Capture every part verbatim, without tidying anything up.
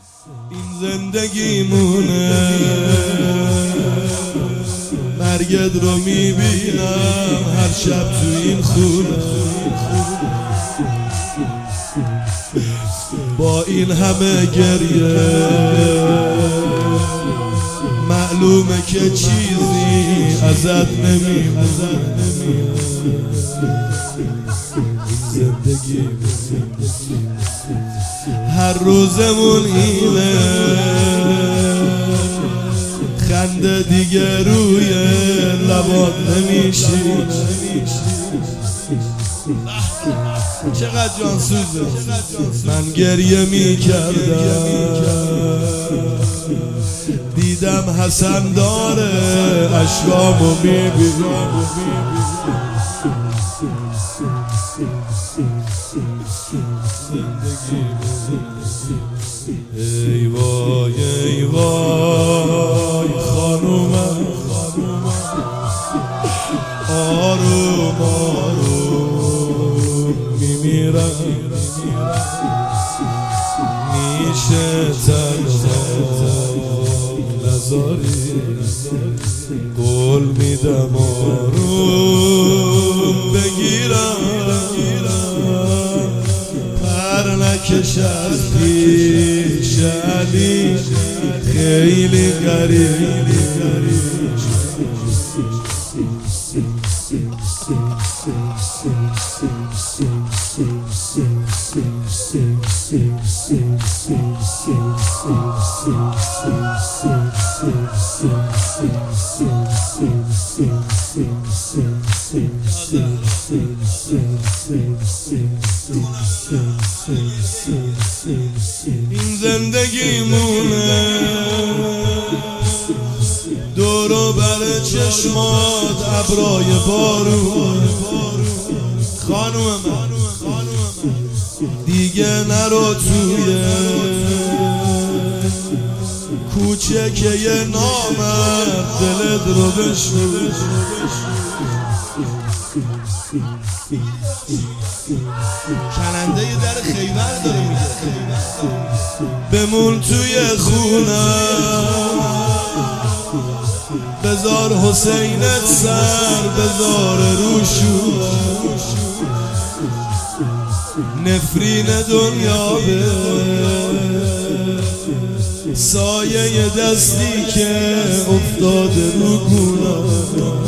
این زندگیمونه، مرگت رو میبینم هر شب تو این خونه. با این همه گریه معلومه که چیزی ازت نمیمونه. زندگی هر روزمون اینه، خنده دیگه روی لبات نمیشینه. چقدر جانسوزه. من گریه میکردم دیدم حسن داره اشکامو میبینم. ای وای ای وای خانومم، آروم آروم میمیرم. میشه تنها نذاری، قول میدم آروم بگیرم. پر نکش از پیش علی، خیلی غریب. این زندگیمونه، دور و بر چشمات ابرای بارون. خانوم من دیگه نرو توی کوچه که یه نامرد دلت رو بشنو. کننده یه در خیبر داره میگه بمون توی خونم، بذار حسینت سر بذار روشو. نفرین دنیا به سایه دستی که افتاده رو گونم.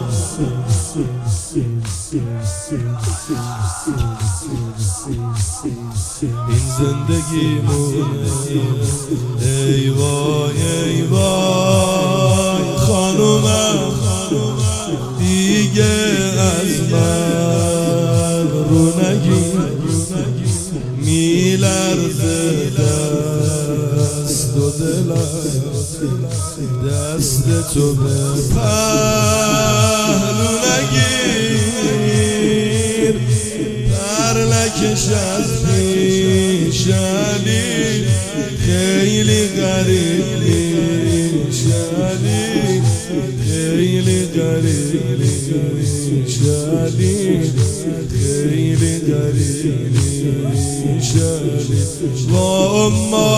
این زندگیمونه، ای وای ای وای خانومم، دیگه از من رو نگیر. میلرزه دست و دلم، دست تو به پهلو نگیر. پر نکش از پیش علی، خیلی غریب میشنی، خیلی غریب میشنی، خیلی غریب میشنی. وا اما